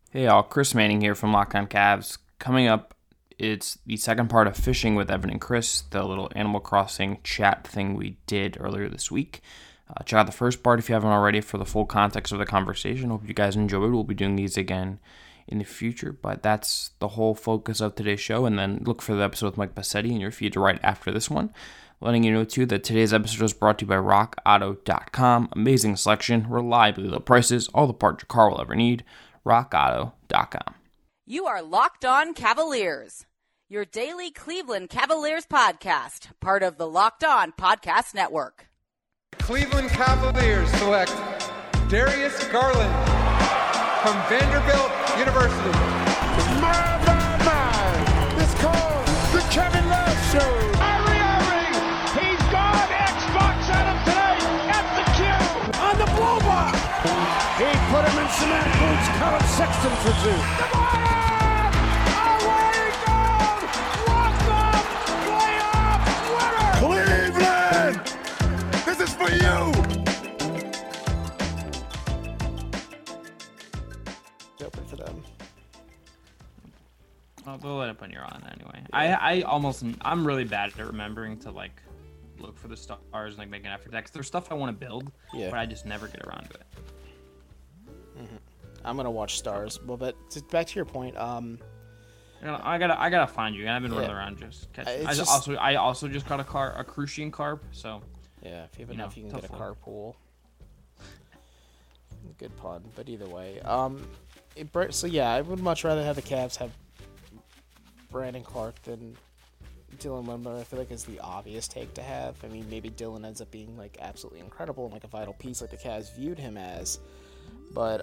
Hey y'all, Chris Manning here from Locked On Cavs. Coming up, it's the second part of Fishing with Evan and Chris, the little Animal Crossing chat thing we did earlier this week. Check out the first part if you haven't already for the full context of the conversation. Hope you guys enjoyed. We'll be doing these again in the future, but that's the whole focus of today's show. And then look for the episode with Mike Bassetti in your feed right after this one. Letting you know, too, that today's episode is brought to you by RockAuto.com. Amazing selection, reliably low prices, all the parts your car will ever need. RockAuto.com. You are Locked On Cavaliers, your daily Cleveland Cavaliers podcast, part of the Locked On Podcast Network. Cleveland Cavaliers select Darius Garland from Vanderbilt University. My. It's called the Kevin Love Show. He's gone. Xbox at him today at the Q. On the blow by. He put him in cement boots. Colin Sexton for two. Cleveland! This is for you! Open for them. Well, they'll let it when you're on anyway. I'm really bad at remembering to like look for the stars and like make an effort. Because there's stuff I want to build, but I just never get around to it. I'm gonna watch stars. Well, but back to your point. I gotta find you. I've been running around just catching. I also just got a Crucian carp. So yeah, if you have enough, you can get a carpool. Good pun, but either way, so yeah, I would much rather have the Cavs have Brandon Clarke than Dylan Windler. I feel like is the obvious take to have. I mean, maybe Dylan ends up being like absolutely incredible and like a vital piece, like the Cavs viewed him as, but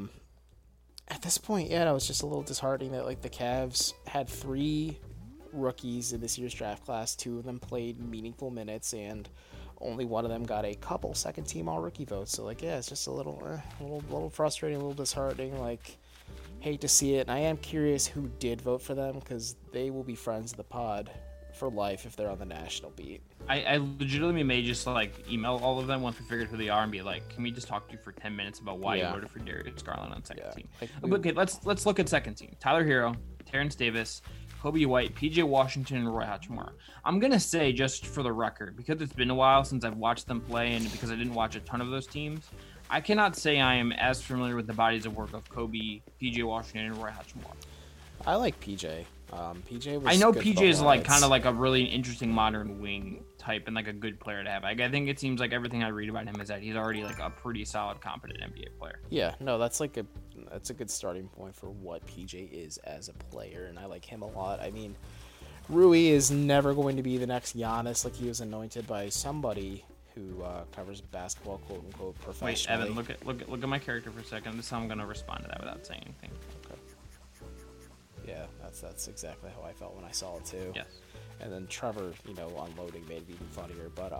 at this point, yeah, it was just a little disheartening that like the Cavs had 3 rookies in this year's draft class. 2 of them played meaningful minutes, and only one of them got a couple second-team All-Rookie votes. So like, yeah, it's just a little frustrating, a little disheartening. Like, hate to see it. And I am curious who did vote for them because they will be friends of the pod for life if they're on the national beat. I legitimately may just like email all of them once we figured who they are and be like, can we just talk to you for 10 minutes about why you voted for Darius Garland on second team? Okay, let's look at second team. Tyler Hero, Terrence Davis, Kobe White, PJ Washington, and Roy Hachimura. I'm gonna say, just for the record, because it's been a while since I've watched them play and because I didn't watch a ton of those teams, I cannot say I am as familiar with the bodies of work of Kobe, PJ Washington, and Roy Hachimura. I like PJ. PJ was I know good PJ is like kind of highlights. like a really interesting modern wing type and like a good player to have. I think it seems like everything I read about him is that he's already like a pretty solid, competent NBA player. Yeah, no, that's a good starting point for what PJ is as a player, and I like him a lot. I mean, Rui is never going to be the next Giannis. Like, he was anointed by somebody who covers basketball, quote unquote, professionally. Wait, Evan, look at my character for a second. This is how I'm gonna respond to that without saying anything. Okay. Yeah, that's exactly how I felt when I saw it too. Yes. And then Trevor, unloading made it even funnier. But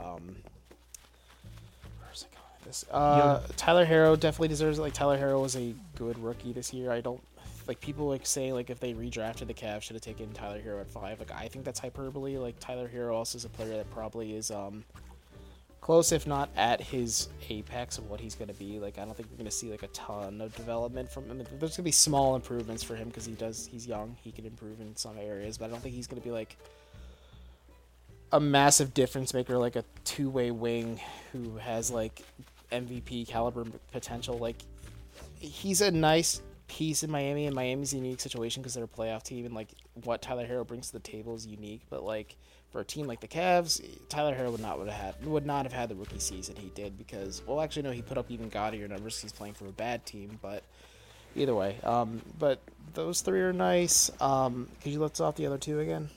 where's it going? This Tyler Hero definitely deserves it. Like, Tyler Hero was a good rookie this year. I don't like people like saying like if they redrafted the Cavs should have taken Tyler Hero at 5. Like, I think that's hyperbole. Like, Tyler Hero also is a player that probably is close, if not at his apex of what he's going to be. Like, I don't think we're going to see like a ton of development from him. There's going to be small improvements for him because he's young. He can improve in some areas, but I don't think he's going to be like a massive difference maker, like a two-way wing who has like MVP caliber potential. Like, he's a nice piece in Miami, and Miami's a unique situation because they're a playoff team, and like what Tyler Hero brings to the table is unique. But like for a team like the Cavs, Tyler Hero would not have had the rookie season he did because, well, actually no, he put up even gaudier numbers. He's playing for a bad team, but either way, but those 3 are nice. Could you list off the other 2 again?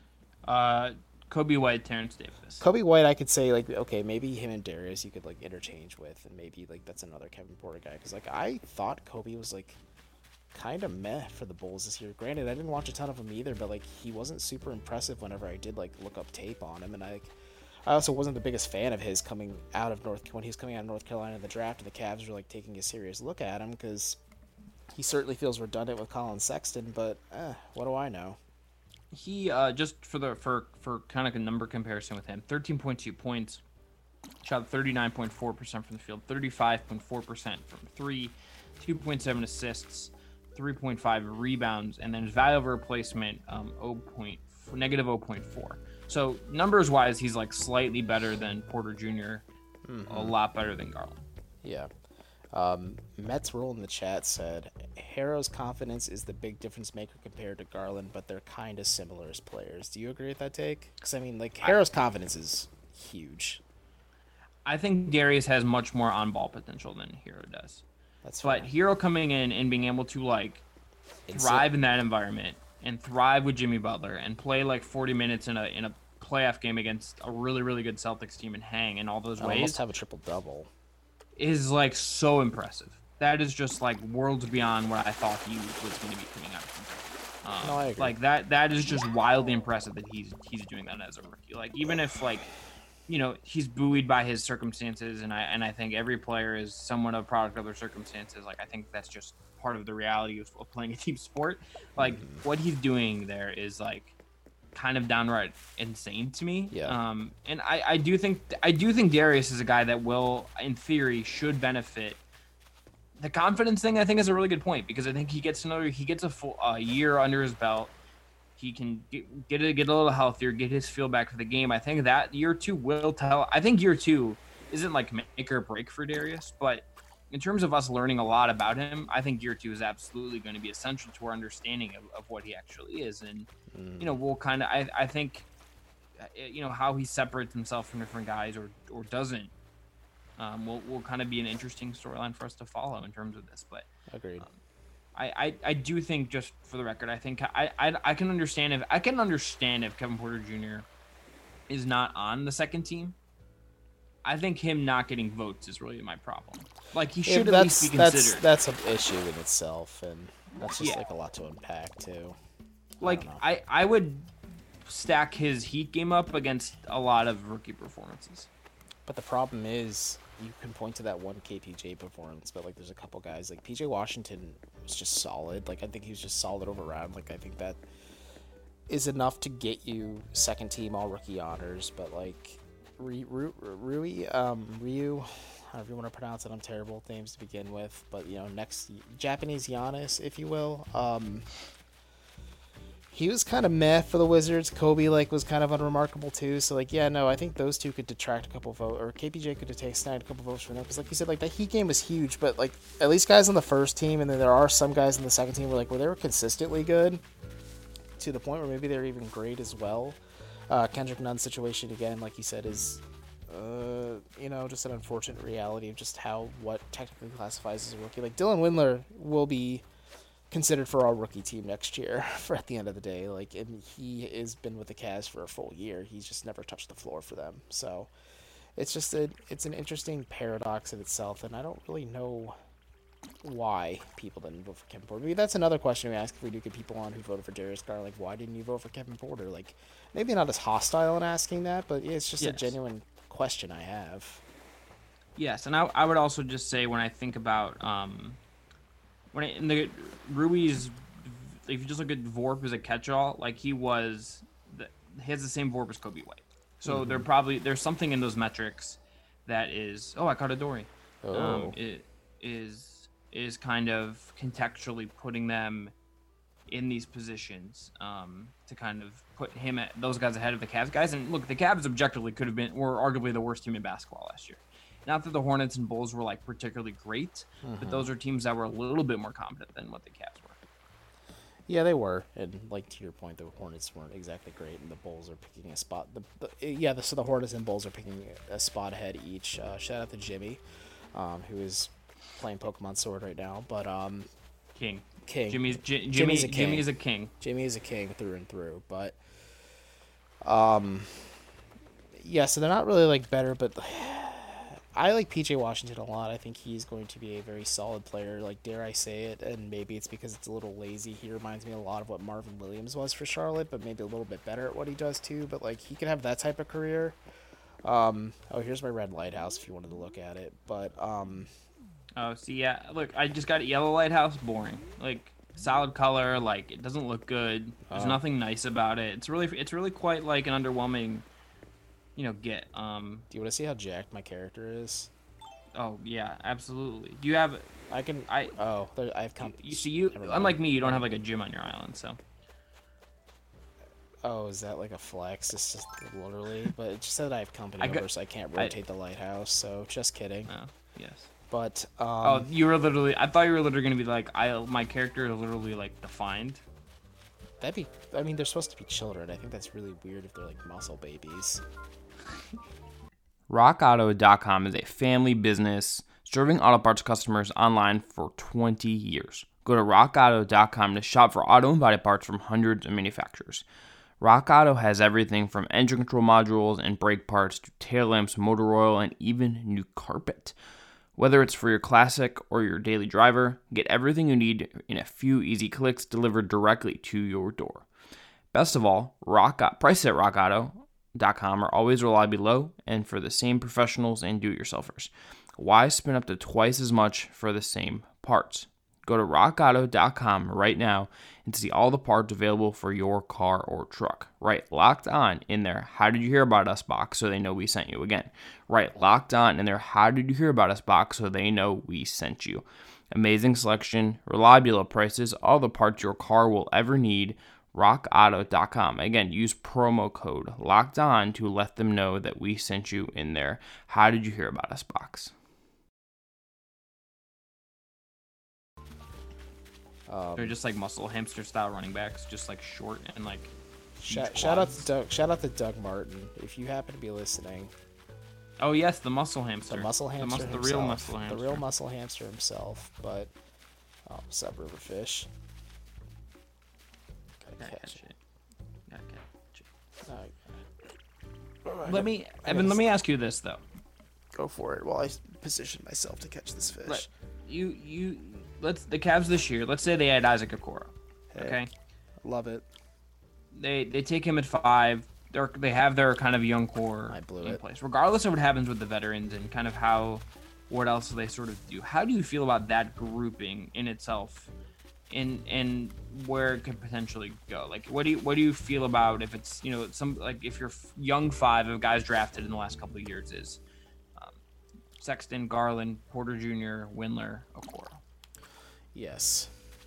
Kobe White, Terrence Davis. Kobe White, I could say, like, okay, maybe him and Darius you could, like, interchange with, and maybe, like, that's another Kevin Porter guy. Because, like, I thought Kobe was, like, kind of meh for the Bulls this year. Granted, I didn't watch a ton of him either, but, like, he wasn't super impressive whenever I did, like, look up tape on him. And I also wasn't the biggest fan of his when he was coming out of North Carolina in the draft, and the Cavs were, like, taking a serious look at him because he certainly feels redundant with Colin Sexton, but, what do I know? He just for kind of a number comparison with him, 13.2 points, shot 39.4% from the field, 35.4% from 3, 2.7 assists, 3.5 rebounds, and then his value over replacement negative 0.4. So numbers wise, he's like slightly better than Porter Jr., a lot better than Garland. Yeah. Mets Roll in the chat said, Harrow's confidence is the big difference maker compared to Garland, but they're kind of similar as players. Do you agree with that take? Because, I mean, like, Harrow's confidence is huge. I think Darius has much more on-ball potential than Hero does. That's But fine. Hero coming in and being able to, like, thrive in that environment and thrive with Jimmy Butler and play, like, 40 minutes in a playoff game against a really, really good Celtics team and hang in all those ways. Almost have a triple-double. Is like so impressive. That is just like worlds beyond what I thought he was going to be coming out of. No, I agree. Like that is just wildly impressive that he's doing that as a rookie. Like even if like, you know, he's buoyed by his circumstances, and I think every player is somewhat a product of their circumstances. Like I think that's just part of the reality of playing a team sport. Like what he's doing there is like kind of downright insane to me. Yeah. And I do think Darius is a guy that will, in theory, should benefit. The confidence thing I think is a really good point, because I think he gets a full year under his belt. He can get a little healthier, get his feel back for the game. I think that year two will tell. I think year two isn't like make or break for Darius, but in terms of us learning a lot about him, I think year two is absolutely going to be essential to our understanding of what he actually is. And, you know, we'll kind of, I think, you know, how he separates himself from different guys or doesn't, will kind of be an interesting storyline for us to follow in terms of this. But Agreed. I do think, just for the record, I think I can understand if Kevin Porter Jr. is not on the second team. I think him not getting votes is really my problem. Like he should at least be considered. That's an issue in itself, and that's just like a lot to unpack too. Like I would stack his Heat game up against a lot of rookie performances. But the problem is, you can point to that one KPJ performance, but like there's a couple guys like PJ Washington was just solid. Like I think he was just solid over round. Like I think that is enough to get you second team all rookie honors. But like Ryu, however you want to pronounce it, I'm terrible with names to begin with. But you know, next Japanese Giannis, if you will. He was kind of meh for the Wizards. Kobe was kind of unremarkable too. So yeah, no, I think those two could detract a couple votes, or KPJ could snag a couple votes from them. Because like you said, that Heat game was huge, but at least guys on the first team, and then there are some guys in the second team where they were consistently good, to the point where maybe they're even great as well. Kendrick Nunn's situation again, like you said, is just an unfortunate reality of just what technically classifies as a rookie. Like Dylan Windler will be considered for our rookie team next year for at the end of the day. And he has been with the Cavs for a full year. He's just never touched the floor for them. So it's just it's an interesting paradox in itself, and I don't really know why people didn't vote for Kevin Porter. Maybe that's another question we ask if we do get people on who voted for Darius Garland. Why didn't you vote for Kevin Porter? Maybe not as hostile in asking that, but yeah, it's just a genuine question I have. Yes, and I would also just say, when I think about in the Rui's, if you just look at VORP as a catch-all, he has the same VORP as Kobe White. So there's something in those metrics that is, I caught a Dory. It is kind of contextually putting them in these positions to kind of put those guys ahead of the Cavs guys. And look, the Cavs objectively were arguably the worst team in basketball last year. Not that the Hornets and Bulls were particularly great, but those are teams that were a little bit more competent than what the Cavs were. Yeah, they were. And to your point, the Hornets weren't exactly great, and the Bulls are picking a spot. So the Hornets and Bulls are picking a spot ahead each. Shout out to Jimmy, who is playing Pokemon Sword right now. But King. Jimmy's a king. Jimmy is a king. Jimmy is a king through and through. But so they're not really better, but I like PJ Washington a lot. I think he's going to be a very solid player, dare I say it, and maybe it's because it's a little lazy. He reminds me a lot of what Marvin Williams was for Charlotte, but maybe a little bit better at what he does too. But he could have that type of career. Here's my red lighthouse if you wanted to look at it. But look, I just got a yellow lighthouse. Boring. Solid color. It doesn't look good. There's nothing nice about it. It's really quite an underwhelming. Get. Do you want to see how jacked my character is? Oh yeah, absolutely. Do you have? I can. I have company. You see, unlike me, you don't have like a gym on your island, so. Oh, is that like a flex? It's just literally, but it just said I have company over, so I can't rotate the lighthouse. So just kidding. Oh, yes. But you were literally. I thought you were literally gonna be like, my character is literally like defined. That'd be. I mean, they're supposed to be children. I think that's really weird if they're like muscle babies. RockAuto.com is a family business serving auto parts customers online for 20 years. Go to RockAuto.com to shop for auto and body parts from hundreds of manufacturers. Rock Auto has everything from engine control modules and brake parts to tail lamps, motor oil, and even new carpet. Whether it's for your classic or your daily driver, get everything you need in a few easy clicks delivered directly to your door. Best of all, prices at RockAuto.com are always reliably low and for the same professionals and do-it-yourselfers. Why spend up to twice as much for the same parts? Go to RockAuto.com right now and see all the parts available for your car or truck. Right, Locked On in there, how did you hear about us box so they know we sent you again. Right, Locked On in there, how did you hear about us box so they know we sent you. Amazing selection, reliably low prices, all the parts your car will ever need. RockAuto.com. Again, use promo code Locked On to let them know that we sent you in there. How did you hear about us box? They're just like muscle hamster style running backs, just like short and like. Shout out to Doug Martin if you happen to be listening. Oh yes, the muscle hamster. The muscle hamster. The real muscle hamster. The real muscle hamster himself. But what's up, Riverfish? Gotta catch it. Let me ask you this though. Go for it while I position myself to catch this fish. The Cavs this year, let's say they had Isaac Okoro. Okay. Love it. They take him at 5. They have their kind of young core in place. Regardless of what happens with the veterans and kind of what else they sort of do. How do you feel about that grouping in itself and where it could potentially go? Like what do you feel about if it's, if your young 5 of guys drafted in the last couple of years is Sexton, Garland, Porter Jr., Windler, Okoro? Yes.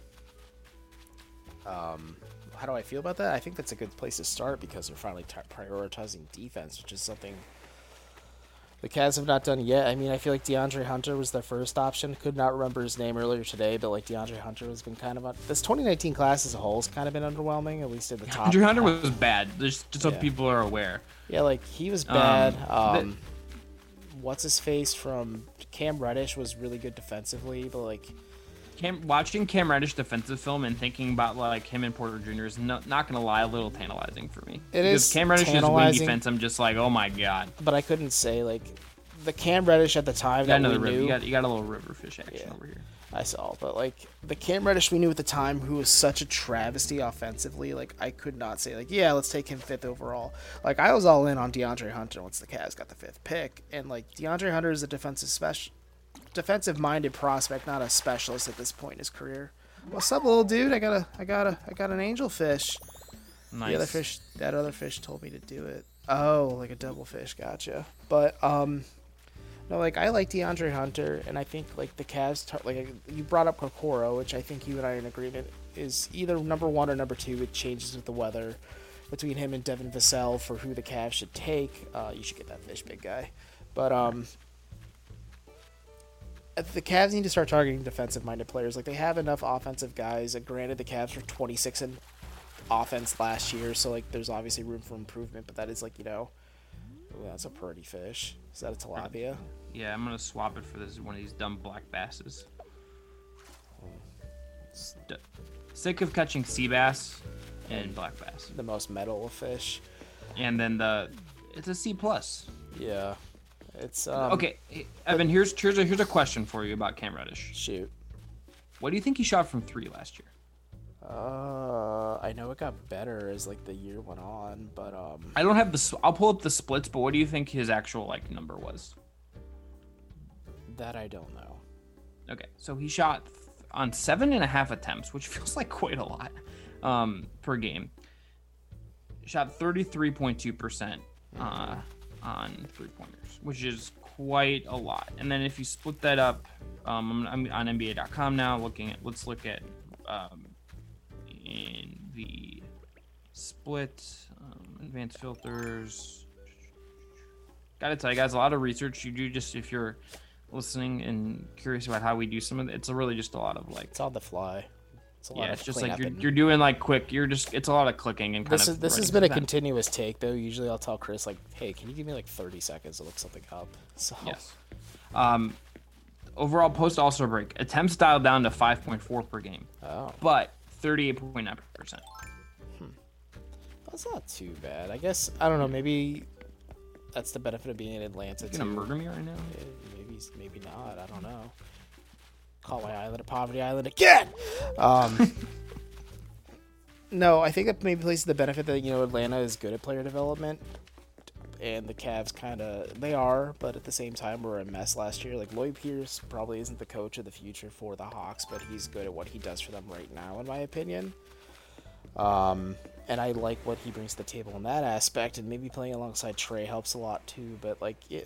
How do I feel about that? I think that's a good place to start because they're finally prioritizing defense, which is something the Cavs have not done yet. I mean, I feel like DeAndre Hunter was their first option. Could not remember his name earlier today, but like DeAndre Hunter has been kind of this 2019 class as a whole has kind of been underwhelming, at least at the top. DeAndre Hunter was bad. Just so people are aware. Yeah, like he was bad. What's his face from Cam Reddish was really good defensively, but like. Watching Cam Reddish defensive film and thinking about like him and Porter Jr. is not gonna lie, a little tantalizing for me. Because Cam Reddish's wing defense, I'm just like, oh my god. But I couldn't say like the Cam Reddish at the time that we knew. You got a little Riverfish action over here. I saw, but like the Cam Reddish we knew at the time, who was such a travesty offensively, like I could not say like, yeah, let's take him 5th overall. Like I was all in on DeAndre Hunter once the Cavs got the 5th pick, and like DeAndre Hunter is a defensive-minded prospect, not a specialist at this point in his career. What's up, little dude? I got an angelfish. Nice. That other fish told me to do it. Oh, like a double fish, gotcha. But no, like I like DeAndre Hunter, and I think like the Cavs, like you brought up Okoro, which I think you and I are in agreement is either number 1 or number 2. It changes with the weather between him and Devin Vassell for who the Cavs should take. You should get that fish, big guy. But the Cavs need to start targeting defensive-minded players. Like, they have enough offensive guys. Granted, the Cavs were 26 in offense last year, so, like, there's obviously room for improvement. But that is, like, ooh, that's a pretty fish. Is that a tilapia? Yeah, I'm going to swap it for one of these dumb black basses. Sick of catching sea bass and black bass. The most metal of fish. And then it's a C+. Yeah. It's okay, Evan. Here's a question for you about Cam Reddish. Shoot. What do you think he shot from 3 last year? I know it got better as like the year went on, but I don't have I'll pull up the splits, but what do you think his actual like number was? That I don't know. Okay, so he shot on 7.5 attempts, which feels like quite a lot per game. Shot 33.2% on 3-pointers, which is quite a lot. And then if you split that up, I'm on NBA.com now. Let's look at in the split advanced filters. Gotta tell you guys, a lot of research you do. Just if you're listening and curious about how we do some of it, it's really just a lot of like. It's on the fly. It's just like you're doing like quick. It's a lot of clicking and this has been a continuous take though. Usually I'll tell Chris like, hey, can you give me like 30 seconds to look something up? So yes. Overall post All-Star break attempts dialed down to 5.4 per game. Oh. But 38.9%. That's not too bad. I guess I don't know. Maybe that's the benefit of being in Atlanta. You gonna murder me right now? Maybe not. I don't know. Call my island a poverty island again. No, I think that maybe plays the benefit that Atlanta is good at player development, and the Cavs they are, but at the same time we're a mess last year. Like Lloyd Pierce probably isn't the coach of the future for the Hawks, but he's good at what he does for them right now, in my opinion. And I like what he brings to the table in that aspect, and maybe playing alongside Trey helps a lot too. But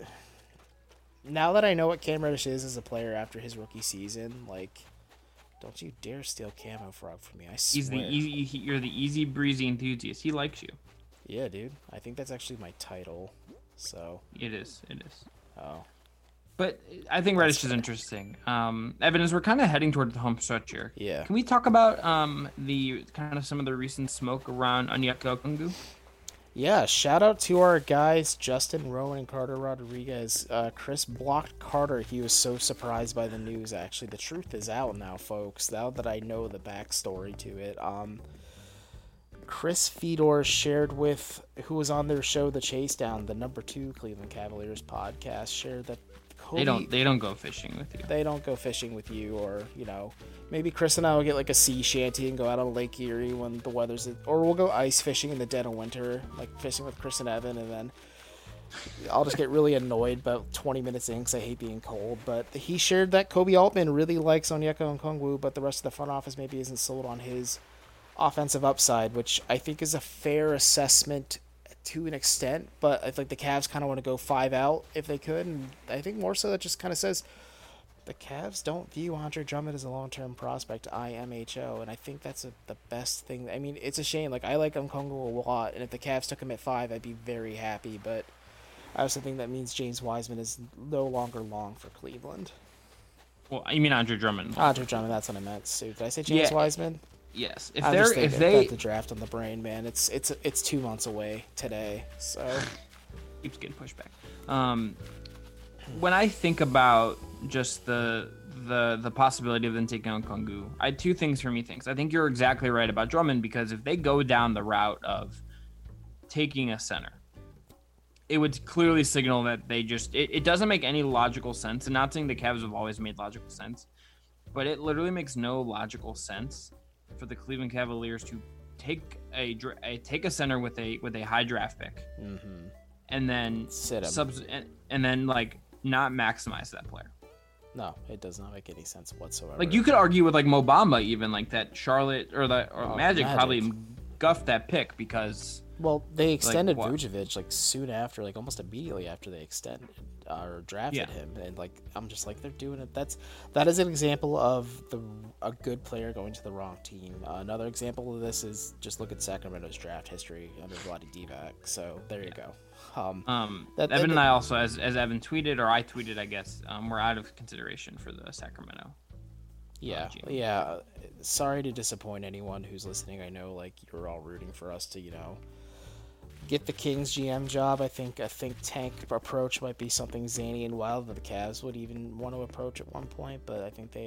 now that I know what Cam Reddish is as a player after his rookie season, like, don't you dare steal Camo Frog from me. I swear. You're the easy breezy enthusiast. He likes you. Yeah, dude. I think that's actually my title. So it is. Oh. But I think Reddish is interesting. Evan, as we're kind of heading towards the home stretch here, yeah. Can we talk about the kind of some of the recent smoke around Onyeka Okongwu? Yeah, shout out to our guys, Justin, Rowan, and Carter Rodriguez. Chris blocked Carter. He was so surprised by the news, actually. The truth is out now, folks, now that I know the backstory to it. Chris Fedor shared with, who was on their show, The Chase Down, the number 2 Cleveland Cavaliers podcast, shared that Kobe, they don't go fishing with you. They don't go fishing with you, or maybe Chris and I will get like a sea shanty and go out on Lake Erie when the weather's, or we'll go ice fishing in the dead of winter, like fishing with Chris and Evan, and then I'll just get really annoyed about 20 minutes in because I hate being cold. But he shared that Kobe Altman really likes Onyeka Okongwu, but the rest of the front office maybe isn't sold on his offensive upside, which I think is a fair assessment to an extent, but I think the Cavs kind of want to go 5 out if they could, and I think more so that just kind of says the Cavs don't view Andre Drummond as a long-term prospect, IMHO, and I think that's the best thing. I mean, it's a shame. Like, I like Okongwu a lot, and if the Cavs took him at 5, I'd be very happy, but I also think that means James Wiseman is no longer long for Cleveland. Well, you mean Andre Drummond? Andre Drummond, that's what I meant. So, did I say James Wiseman? Yes. If they got the draft on the brain, man, it's 2 months away today, so keeps getting pushed back. When I think about just the possibility of them taking on Okongwu, I had 2 things for me. I think you're exactly right about Drummond, because if they go down the route of taking a center, it would clearly signal that they just it doesn't make any logical sense. And not saying the Cavs have always made logical sense, but it literally makes no logical sense for the Cleveland Cavaliers to take a center with a high draft pick, and then sit him, and then like not maximize that player. No, it does not make any sense whatsoever. Like, you could argue with like Mo Bamba, even like that Charlotte or Magic probably guffed that pick because. Well, they extended Vucevic like soon after, like almost immediately after they extended or drafted him, and like I'm just like, they're doing it. That is an example of a good player going to the wrong team. Another example of this is just look at Sacramento's draft history under Vlade Divac. So there you go. Evan and I also, as Evan tweeted, or I tweeted, I guess, we're out of consideration for the Sacramento. Yeah. Sorry to disappoint anyone who's listening. I know like you're all rooting for us to get the Kings GM job. I think a think tank approach might be something zany and wild that the Cavs would even want to approach at one point, but I think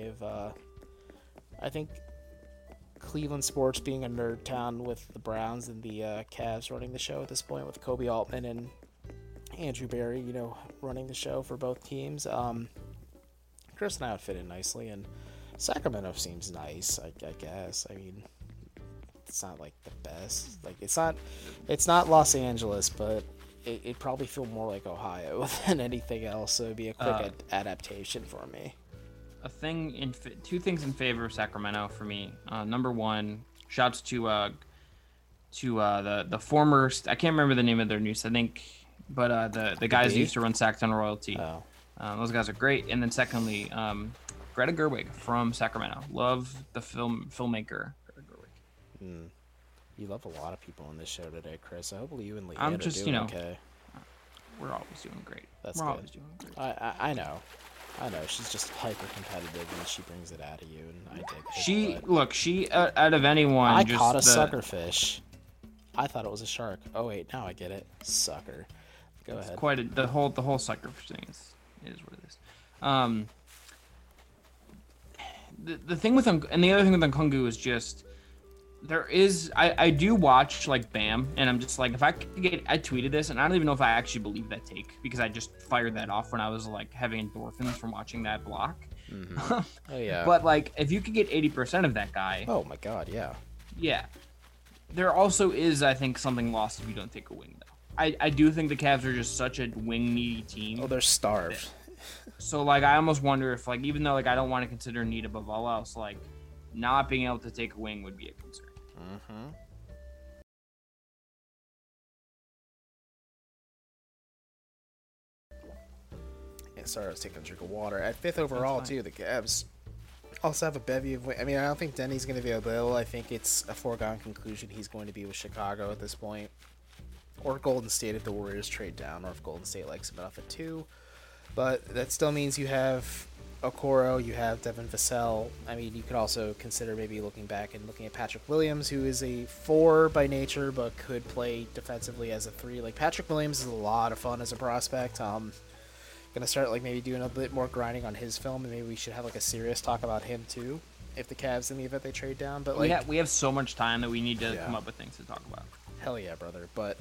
I think Cleveland sports being a nerd town with the Browns and the Cavs running the show at this point, with Kobe Altman and Andrew Barry, running the show for both teams. Chris and I would fit in nicely, and Sacramento seems nice, I guess. I mean, it's not like the best. Like, it's not Los Angeles, but it'd probably feel more like Ohio than anything else. So it'd be a quick adaptation for me. Two things in favor of Sacramento for me. Number one, shouts to the former. I can't remember the name of their news. I think, but the guys who used to run Sacktown Royalty. Those guys are great. And then secondly, Greta Gerwig from Sacramento. Love the filmmaker Greta Gerwig. You love a lot of people on this show today, Chris. I hope you and Leanne I'm are just, doing okay. We're always doing great. That's we're good. always doing great. I know. She's just hyper competitive and she brings it out of you, and I dig it. She out of anyone. I caught a suckerfish. I thought it was a shark. Oh wait, now I get it. Sucker. Go ahead. The whole suckerfish thing is what it is. The thing with and the other thing with Nkunku is just I do watch like BAM, and I'm just like, if I tweeted this, and I don't even know if I actually believe that take, because I just fired that off when I was like having endorphins from watching that block. Mm-hmm. Oh yeah. But like, if you could get 80% of that guy. Oh my God, yeah. Yeah. There also is, I think, something lost if you don't take a wing, though. I do think the Cavs are just such a wing needy team. Oh, they're starved. So like, I almost wonder if like, even though like I don't want to consider need above all else, like not being able to take a wing would be a concern. Mm-hmm. Yeah, sorry, I was taking a drink of water. At 5th overall, too, the Cavs also have a bevy of... I mean, I don't think Denny's going to be available. I think it's a foregone conclusion he's going to be with Chicago at this point. Or Golden State if the Warriors trade down, or if Golden State likes him enough at 2. But that still means you have Okoro, you have Devin Vassell. I mean, you could also consider maybe looking back and looking at Patrick Williams, who is a 4 by nature, but could play defensively as a 3. Like, Patrick Williams is a lot of fun as a prospect. Gonna start like maybe doing a bit more grinding on his film, and maybe we should have like a serious talk about him too, if the Cavs in the event they trade down. But like, we have so much time that we need to come up with things to talk about. Hell yeah, brother. But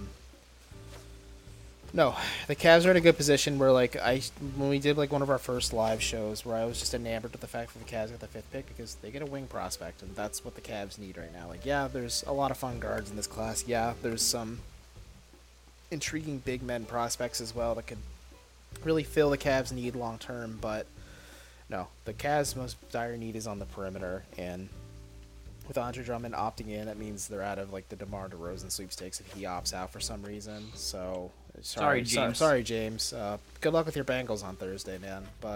no, the Cavs are in a good position where like when we did like one of our first live shows, where I was just enamored with the fact that the Cavs got the 5th pick, because they get a wing prospect, and that's what the Cavs need right now. Like, yeah, there's a lot of fun guards in this class. Yeah, there's some intriguing big men prospects as well that could really fill the Cavs' need long term, but no, the Cavs' most dire need is on the perimeter, and with Andre Drummond opting in, that means they're out of like the DeMar DeRozan sweepstakes if he opts out for some reason. So sorry, James. Sorry, James. Good luck with your Bengals on Thursday, man. But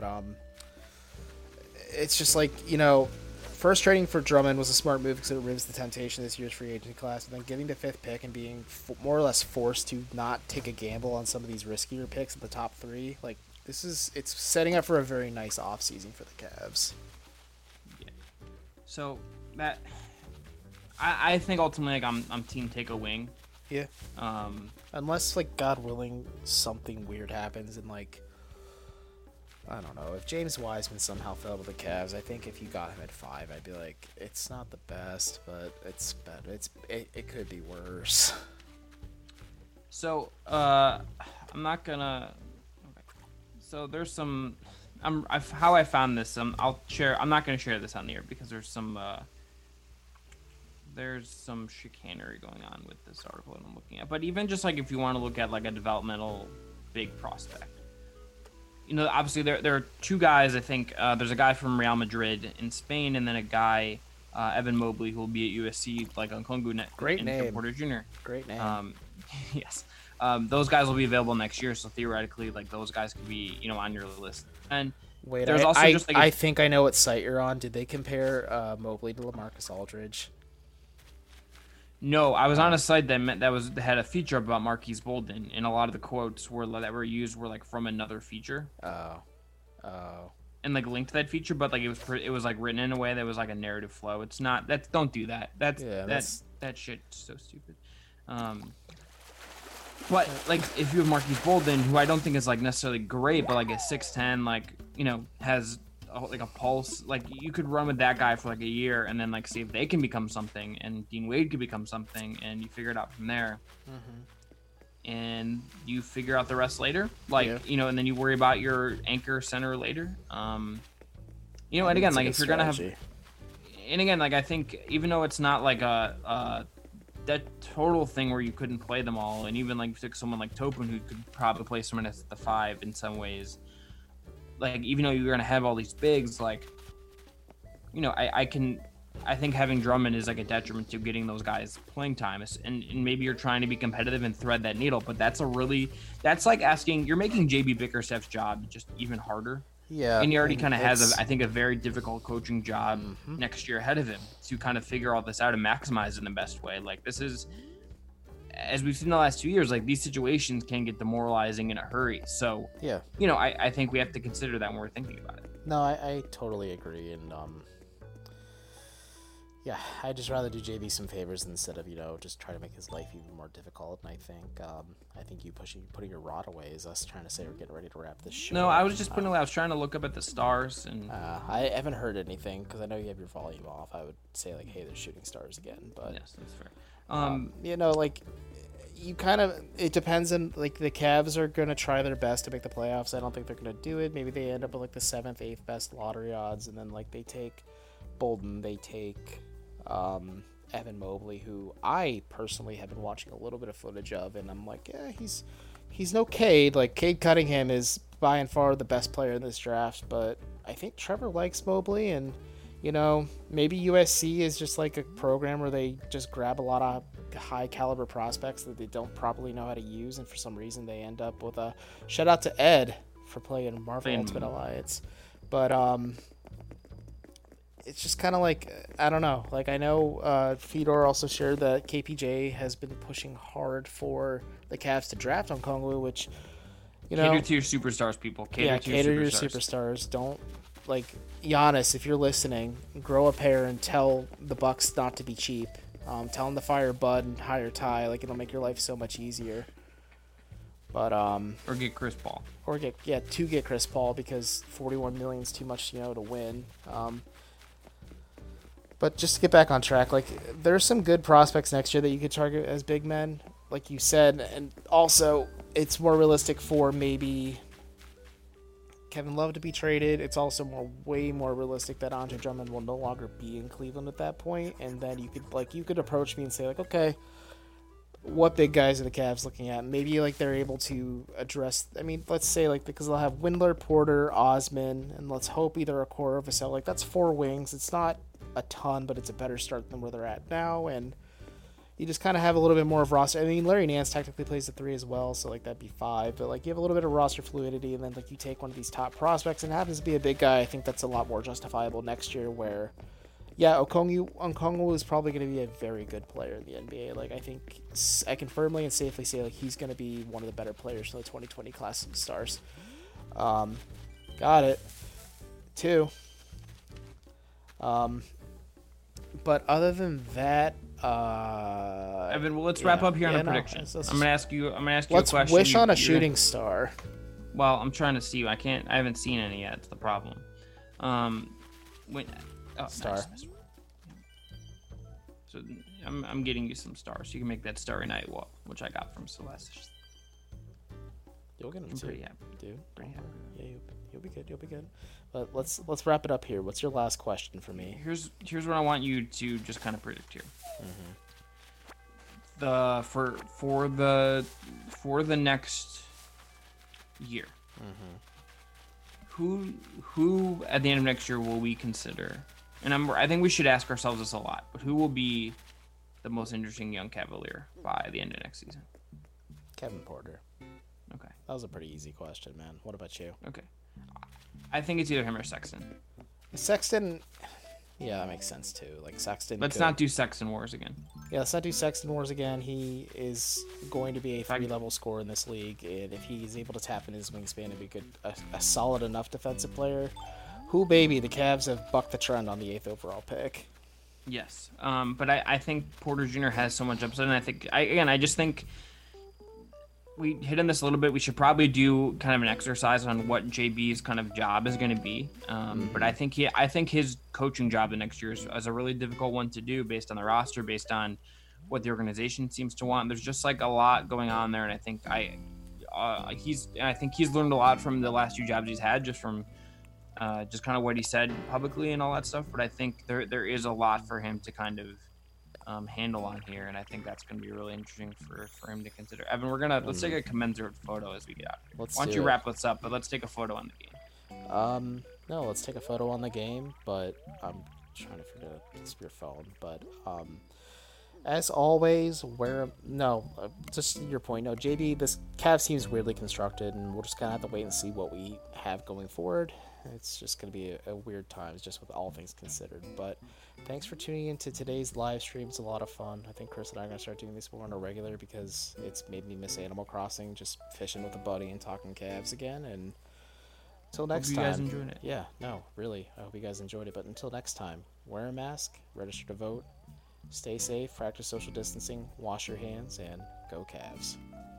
it's just like, first trading for Drummond was a smart move because it removes the temptation this year's free agent class, and then getting the 5th pick and being more or less forced to not take a gamble on some of these riskier picks at the top 3. Like, it's setting up for a very nice offseason for the Cavs. Yeah. So that I think ultimately, like, I'm team take a wing. Yeah. Unless, like, God willing, something weird happens and like, I don't know. If James Wiseman somehow fell to the Cavs, I think if you got him at 5, I'd be like, it's not the best, but it's better. It could be worse. So, I'm not gonna. Okay. So there's some. How I found this. I'll share. I'm not gonna share this on the air because there's some. There's some chicanery going on with this article that I'm looking at. But even just like if you want to look at like a developmental big prospect. Obviously there are 2 guys. I think there's a guy from Real Madrid in Spain, and then a guy, Evan Mobley, who will be at USC, like Nkunku. Great name. Porter Jr. Great name. Yes. Those guys will be available next year, so theoretically, like those guys could be, on your list. And wait, there's also just like I think I know what site you're on. Did they compare Mobley to LaMarcus Aldridge? No, I was on a site that had a feature about Marquise Bolden, and a lot of the quotes that were used were like from another feature. Oh. And like linked to that feature, but like it was like written in a way that was like a narrative flow. It's not that. Don't do that. That shit's so stupid. But like if you have Marquise Bolden, who I don't think is like necessarily great, but like a 6'10", like has like a pulse, like you could run with that guy for like a year and then like see if they can become something, and Dean Wade could become something, and you figure it out from there. And you figure out the rest later, like and then you worry about your anchor center later. And again, like if you're gonna have, and again, like I think even though it's not like a that total thing where you couldn't play them all, and even like if you took someone like Topin, who could probably play someone at the 5 in some ways, like even though you're gonna have all these bigs, like I can I think having Drummond is like a detriment to getting those guys playing time. And maybe you're trying to be competitive and thread that needle, but that's like asking, you're making JB Bickerstaff's job just even harder. Yeah. And he already kind of has, I think, a very difficult coaching job next year ahead of him to kind of figure all this out and maximize it in the best way. Like, this is, as we've seen the last 2 years, like, these situations can get demoralizing in a hurry. So, yeah, you know, I think we have to consider that when we're thinking about it. No, I totally agree. And, yeah, I'd just rather do JB some favors instead of, you know, just try to make his life even more difficult. And I think you putting your rod away is us trying to say we're getting ready to wrap this show. No, I was just I was trying to look up at the stars, and I haven't heard anything because I know you have your volume off. I would say like, hey, they're shooting stars again, but yes, that's fair. you know, like, you kind of, it depends on, like, the Cavs are going to try their best to make the playoffs. I don't think they're going to do it. Maybe they end up with like the 7th, 8th best lottery odds, and then like they take Bolden, they take Evan Mobley, who I personally have been watching a little bit of footage of, and I'm like, yeah, he's no Cade. Like, Cade Cunningham is by and far the best player in this draft, but I think Trevor likes Mobley, and, you know, maybe USC is just like a program where they just grab a lot of high caliber prospects that they don't properly know how to use, and for some reason they end up with a shout out to Ed for playing Marvel Ultimate Alliance. But it's just kind of like, I don't know. Like, I know Fedor also shared that KPJ has been pushing hard for the Cavs to draft on Okongwu, which, you know, cater to your superstars, people. Cater to your superstars. Don't, like, Giannis, if you're listening, grow a pair and tell the Bucks not to be cheap. Tell them to fire Bud and hire Ty. Like, it'll make your life so much easier. But or get Chris Paul. Or get Chris Paul, because $41 million is too much, you know, to win. But just to get back on track, like, there's some good prospects next year that you could target as big men, like you said, and also it's more realistic for maybe Kevin Love to be traded. It's also way more realistic that Andre Drummond will no longer be in Cleveland at that point, and then you could approach me and say, like, okay, what big guys are the Cavs looking at? Maybe, like, they're able to address, I mean, let's say, like, because they'll have Windler, Porter, Osman, and let's hope either a core or Vassell. Like, that's 4 wings. It's not a ton, but it's a better start than where they're at now, and you just kind of have a little bit more of roster. I mean, Larry Nance technically plays the 3 as well, so, like, that'd be 5, but, like, you have a little bit of roster fluidity, and then, like, you take one of these top prospects and happens to be a big guy. I think that's a lot more justifiable next year, where, yeah, Okongwu is probably going to be a very good player in the NBA. Like, I think I can firmly and safely say, like, he's going to be one of the better players in the 2020 class of stars. Got it. 2. But other than that, Evan, well, let's wrap up here on a prediction. I'm gonna ask you a question. Let's wish on a shooting star. Well, I'm trying to see. I haven't seen any yet. It's the problem. Star. Nice. So I'm getting you some stars. You can make that Starry Night wall, which I got from Celeste. You'll get them I'm too, pretty happy. dude. Pretty happy. Yeah, you'll be good. You'll be good. But let's wrap it up here. What's your last question for me? Here's what I want you to just kind of predict here. For the next year. Who at the end of next year will we consider? And I think we should ask ourselves this a lot. But who will be the most interesting young Cavalier by the end of next season? Kevin Porter. Okay. That was a pretty easy question, man. What about you? Okay. I think it's either him or Sexton. Sexton, yeah, that makes sense too. Like, Sexton. Let's not do Sexton Wars again. Yeah, let's not do Sexton Wars again. He is going to be a 3-level scorer in this league, and if he's able to tap in his wingspan and be a solid enough defensive player, baby, the Cavs have bucked the trend on the 8th overall pick. Yes, but I think Porter Jr. has so much upside, and I just think we hit on this a little bit. We should probably do kind of an exercise on what JB's kind of job is going to be. But I think his coaching job the next year is a really difficult one to do based on the roster, based on what the organization seems to want. There's just like a lot going on there, and I think he's learned a lot from the last 2 jobs he's had, just from just kind of what he said publicly and all that stuff. But I think there is a lot for him to kind of handle on here, and I think that's going to be really interesting for him to consider. Evan, let's take a commensurate photo as we get out here. Why don't you wrap us up, but let's take a photo on the game. No, let's take a photo on the game, but trying to forget it's your phone, but as always, just your point. No, JB, this Cavs team is weirdly constructed, and we'll just kind of have to wait and see what we have going forward. It's just going to be a weird time, just with all things considered. But thanks for tuning in to today's live stream. It's a lot of fun. I think Chris and I are going to start doing this more on a regular because it's made me miss Animal Crossing, just fishing with a buddy and talking Cavs again. And until next time. Hope you guys enjoyed it. Yeah, no, really. I hope you guys enjoyed it. But until next time, wear a mask, register to vote, stay safe, practice social distancing, wash your hands, and go Cavs.